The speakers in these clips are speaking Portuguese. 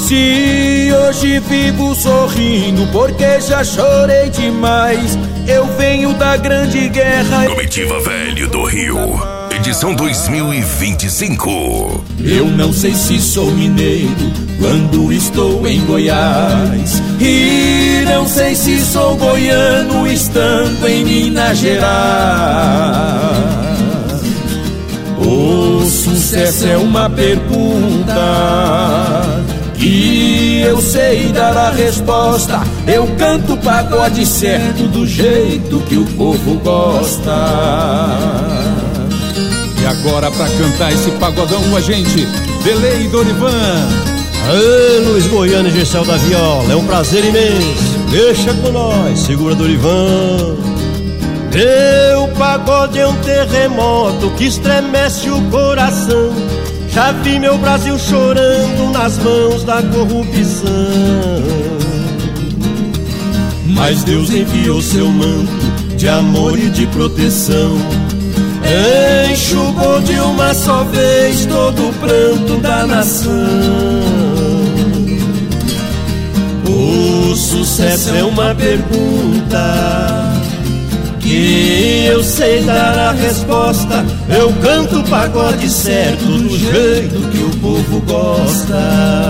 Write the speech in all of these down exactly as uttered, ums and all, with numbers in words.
Se hoje vivo sorrindo porque já chorei demais, eu venho da grande guerra. Comitiva Velho do Rio, edição dois mil e vinte e cinco. Eu não sei se sou mineiro quando estou em Goiás, e não sei se sou goiano estando em Minas Gerais. O sucesso é uma pergunta e eu sei dar a resposta. Eu canto o pagode certo do jeito que o povo gosta. E agora pra cantar esse pagodão com a gente, Delei e Dorivan. Aê, Luiz Goiano e Gessel da Viola, é um prazer imenso. Deixa com nós, segura Dorivan. Meu pagode é um terremoto que estremece o coração. Já vi meu Brasil chorando nas mãos da corrupção, mas Deus enviou seu manto de amor e de proteção, enxugou de uma só vez todo o pranto da nação. O sucesso é uma pergunta que eu sei dar a resposta. Eu canto o pagode certo do jeito que o povo gosta.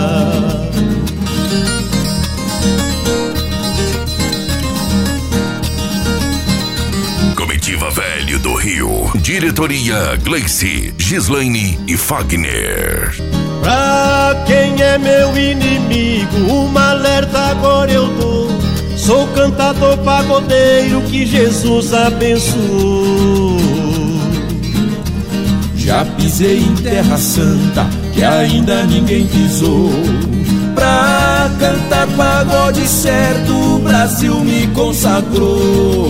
Comitiva Velho do Rio, diretoria Gleice, Gislaine e Fagner. Pra quem é meu inimigo, uma alerta agora eu dou. Sou cantador pagodeiro que Jesus abençoou. Já pisei em terra santa que ainda ninguém pisou. Pra cantar pagode certo o Brasil me consagrou.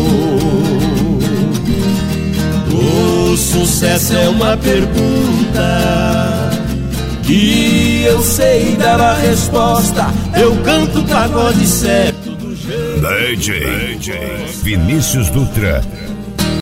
O sucesso é uma pergunta e eu sei dar a resposta. Eu canto pagode certo. D J Vinícius Dutra